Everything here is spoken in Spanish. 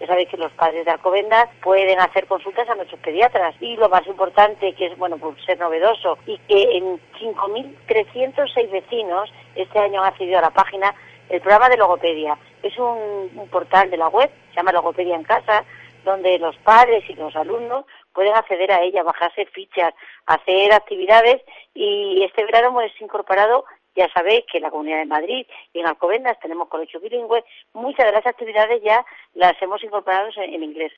Ya sabéis que los padres de Alcobendas pueden hacer consultas a nuestros pediatras. Y lo más importante, que es, bueno, por ser novedoso, y que en 5.306 vecinos este año han accedido a la página, el programa de logopedia. Es un portal de la web, se llama Logopedia en Casa, donde los padres y los alumnos pueden acceder a ella, bajarse fichas, hacer actividades, y este verano hemos incorporado, ya sabéis que en la Comunidad de Madrid y en Alcobendas tenemos colegio bilingüe, muchas de las actividades ya las hemos incorporado en inglés.